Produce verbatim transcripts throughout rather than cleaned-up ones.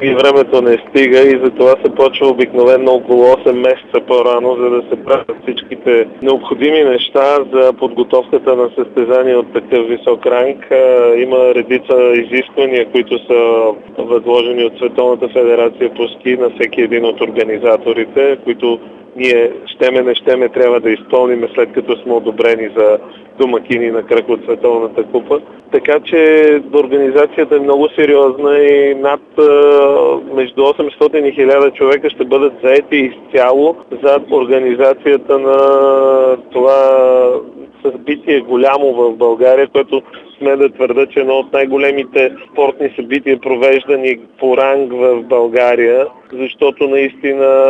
и времето не стига и затова се почва обикновено около осем месеца по-рано, за да се правят всичките необходими неща за подготовката на състезания от такъв висок ранг. Има редица изисквания, които са възложени от Световната федерация по ски на всеки един от организаторите, които ние щеме не щеме трябва да изпълним след като сме одобрени за домакини на кръг от Световната купа. Така че организацията е много сериозна и над между осемстотин и хиляда човека ще бъдат заети изцяло за организацията на това събитие голямо в България, което сме да твърда, че едно от най-големите спортни събития, провеждани по ранг в България, защото наистина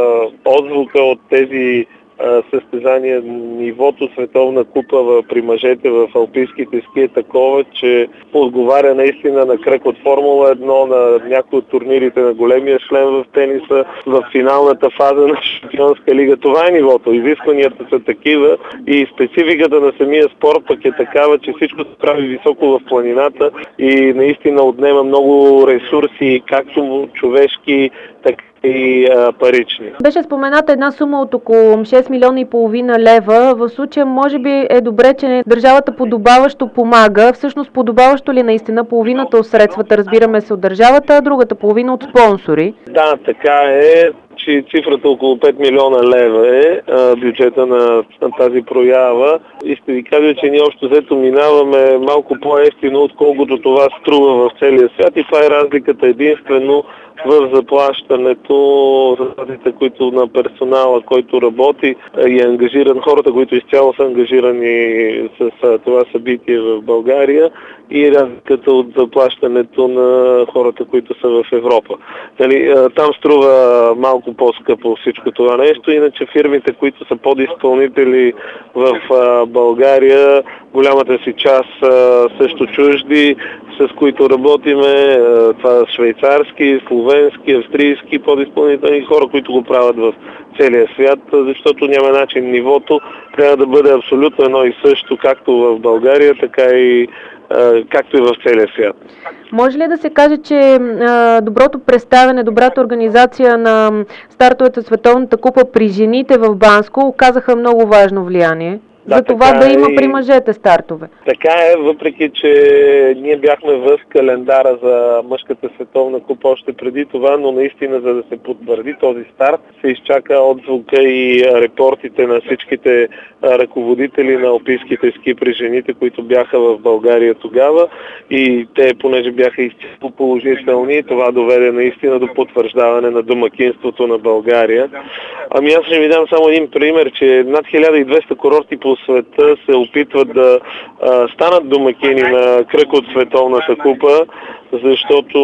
отзвука от тези състезания, нивото Световна купа при мъжете в алпийските ски е такова, че отговаря наистина на кръг от Формула едно, на някои от турнирите на големия шлем в тениса, в финалната фаза на Шампионска лига. Това е нивото. Изискванията са такива и спецификата на самия спорт пък е такава, че всичко се прави високо в планината и наистина отнема много ресурси, както човешки, така и а, парични. Беше спомената една сума от около шест милиона и половина лева. В случая може би е добре, че държавата подобаващо помага. Всъщност подобаващо ли наистина половината от средствата, разбираме се от държавата, а другата половина от спонсори? Да, така е, че цифрата около пет милиона лева е а, бюджета на, на тази проява. И ще ви кажа, че ние общо взето минаваме малко по-евтино, отколкото това струва в целия свят и това е разликата единствено в заплащането за разликите, които на персонала, който работи и е ангажиран, хората, които изцяло са ангажирани с, с това събитие в България и разликата от заплащането на хората, които са в Европа. Дали, там струва малко по-скъпо всичко това нещо, иначе фирмите, които са подизпълнители в България, голямата си част също чужди, с които работиме, това са швейцарски, словенски, австрийски подизпълнителни хора, които го правят в целия свят, защото няма начин. Нивото трябва да бъде абсолютно едно и също, както в България, така и както и в целия свят. Може ли да се каже, че а, доброто представяне, добрата организация на стартовете Световната купа при жените в Банско оказаха много важно влияние? Да, за това да има и... при мъжете стартове. Така е, въпреки че ние бяхме в календара за мъжката Световна купа още преди това, но наистина за да се потвърди този старт, се изчака отзвука и репортите на всичките ръководители на алпийските ски при жените, които бяха в България тогава и те, понеже бяха изцяло положителни, това доведе наистина до потвърждаване на домакинството на България. Ами аз ще ви дам само един пример, че над хиляда и двеста курорти по света се опитват да а, станат домакини на кръг от Световната купа, защото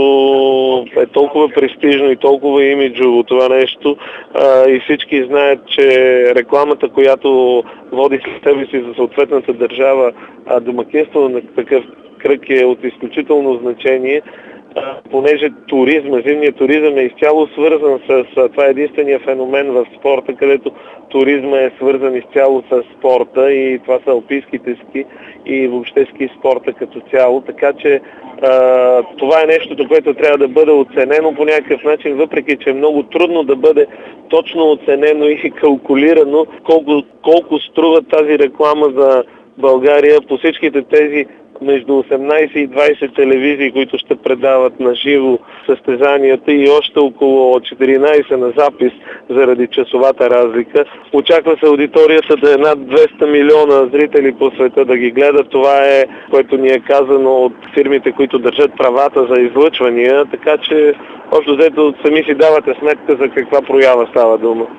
е толкова престижно и толкова имиджово това нещо а, и всички знаят, че рекламата, която води след себе си за съответната държава, а домакинство на такъв кръг е от изключително значение, понеже туризма, зимният туризъм е изцяло свързан с, това е единствения феномен в спорта, където туризма е свързан изцяло с спорта и това са алпийските ски и въобще ски спорта като цяло, така че а, това е нещото, което трябва да бъде оценено по някакъв начин, въпреки че е много трудно да бъде точно оценено и калкулирано колко, колко струва тази реклама за България по всичките тези между осемнайсет и двайсет телевизии, които ще предават на живо състезанията и още около четиринайсет на запис заради часовата разлика. Очаква се аудиторията да е над двеста милиона зрители по света да ги гледат. Това е, което ни е казано от фирмите, които държат правата за излъчвания, така че общо взето сами си давате сметка за каква проява става дума.